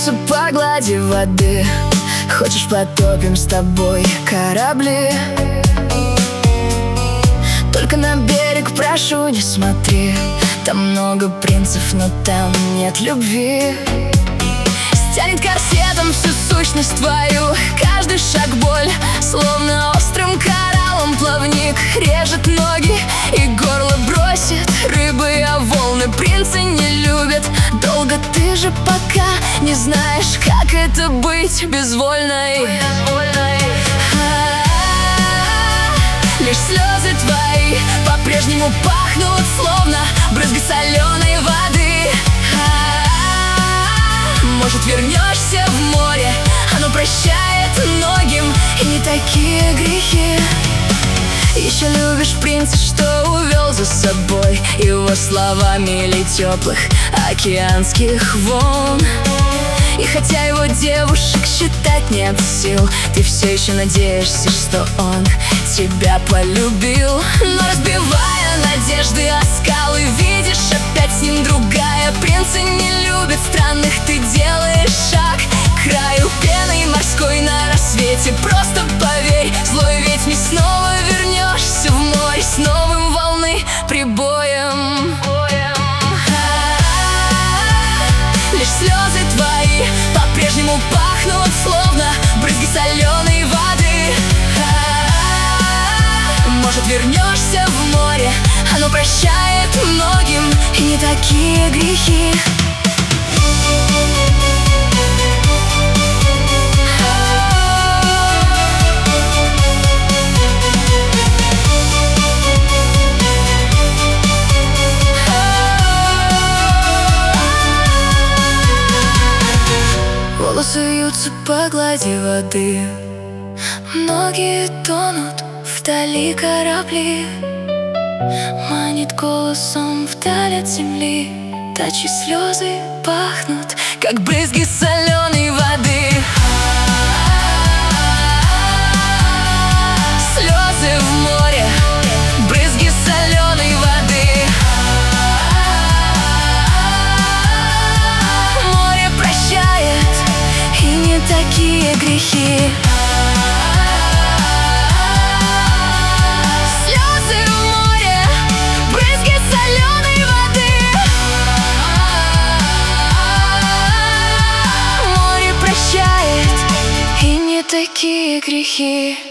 вьются по глади воды. Хочешь, потопим с тобой корабли? Только на берег прошу, не смотри. Там много принцев, но там нет любви. Стянет корсетом всю сущность твою. Каждый шаг боль, словно острым кораллом плавник. Режет ноги и горло бросит рыбы, а волны принца не любят. Долго ты же пока не знаешь, как это быть безвольной. Лишь слезы твои по-прежнему пахнут, словно брызги соленой воды. Может, вернешься в море, оно прощает многим, и не такие грехи. Еще любишь принца, что увел за собой его словами или теплых океанских волн. И хотя его девушек считать нет сил, ты все еще надеешься, что он тебя полюбил. Но разбивая надежды о скалы, видишь, опять с ним другая. Принца не любит странных, ты делаешь шаг к краю пены морской на рассвете. Просто поверь, злой ведь не снова вернешься в море с новым волны прибоем. Лишь слезы твои по-прежнему пахнут, словно брызги соленой воды. Может, вернешься в море, оно прощает многим, и не такие грехи. Волосы вьются по глади воды. Многие тонут, вдали корабли. Манит голосом вдаль от земли. Тачи слезы пахнут, как брызги соленой воды. Слезы в море, брызги соленой воды. Море прощает, и не такие грехи. Такие грехи.